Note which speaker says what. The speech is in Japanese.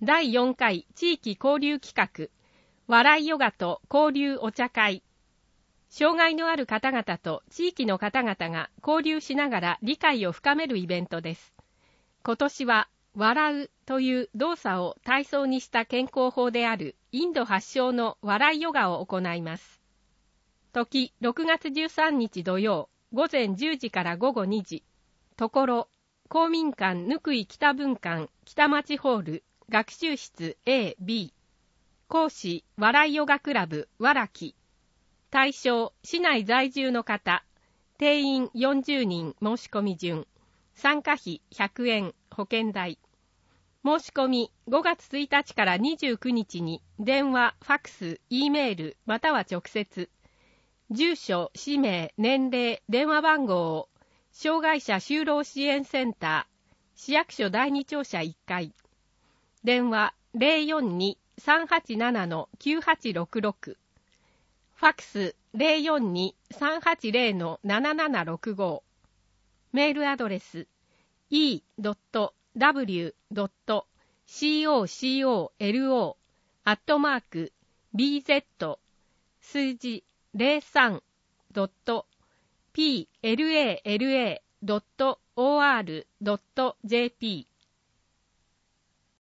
Speaker 1: 第4回地域交流企画、笑いヨガと交流お茶会。障害のある方々と地域の方々が交流しながら理解を深めるイベントです。今年は、笑うという動作を体操にした健康法であるインド発祥の笑いヨガを行います。時6月13日土曜、午前10時から午後2時。ところ、公民館ぬくい北分館北町ホール学習室 A、B。講師、笑いヨガクラブ、わらき。対象、市内在住の方。定員40人申し込み順。参加費100円、保険代。申し込み5月1日から29日に電話、ファクス、Eメールまたは直接。住所、氏名、年齢、電話番号を障害者就労支援センター、市役所第2庁舎1階。電話 042-387-9866。ファクス 042-380-7765。メールアドレス e.w.cocolo @bz 数字 03.plala.or.jp